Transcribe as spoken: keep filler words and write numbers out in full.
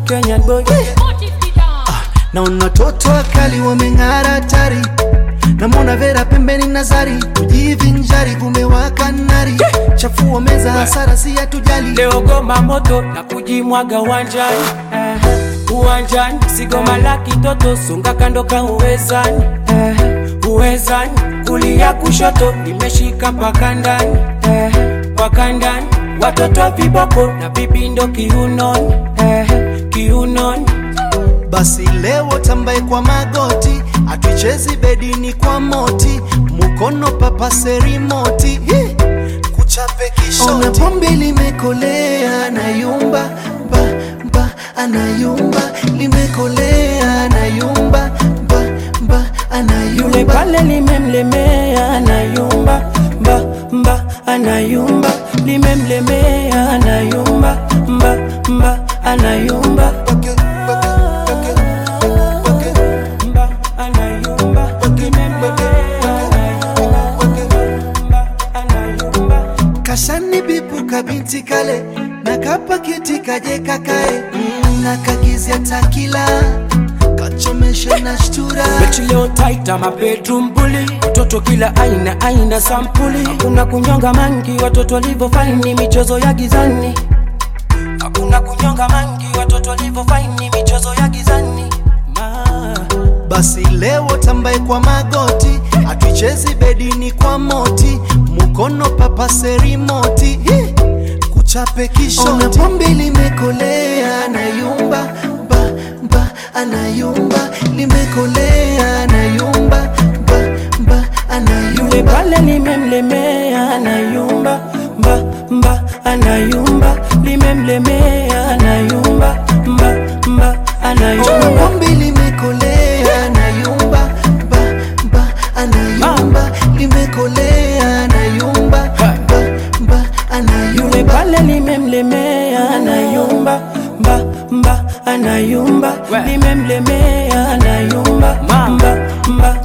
Kenyan boy. Ah, naona toto wakali wameng'ara tari, namona Vera pembeni Nazari, tujivinjari kumewaka nari, chafua meza hasara si hatujali. Leo goma moto na kujimwaga uwanjani, eh, uwanjani sigoma la kitoto songa kando ka uwezani, eh, uwezani kulia kushoto nimeshika mpaka ndani, eh, mpaka ndani watoto viboko na vipindo kiunoni, eh, kiunoni. Basi leo tambaye kwa magoti, atuchezi bedini kwa moti, mukono papase remote, kuchape kishoti. Ona pombe limekolea anayumba, mba mba anayumba, limekolea anayumba, mba mba anayumba. Yule pale limemlemea anayumba, mba mba anayumba, limemlemea anayumba, mba mba anayumba. Kashani bipu kabinti kale, nakapa kiti kaje kakae, mm, nakagizia takila, kachomesha na shtura. Beti leo taita ma bedroom bully, watoto kila aina aina sampuli. Hakuna kunyonga mangi, watoto walivyo faini michezo ya gizani. Hakuna kunyonga mangi, watoto walivyo faini michezo ya gizani. Ma. Basi leo tambaye kwa magoti, atuchezi bedini kwa moti, mukono papase remote, kuchape kishoti. Ona pombe limekolea anayumba, mba mba anayumba, limekolea anayumba, mba mba anayumba. Yule pale limemlemea anayumba, mba mba anayumba, limemlemea anayumba, mba mba anayumba. Ona pombe limekolea anayumba, mba mba anayumba, limekolea anayumba, mba mba anayumba. Yule pale limemlemea anayumba, mba mba anayumba, limemlemea anayumba, mba mba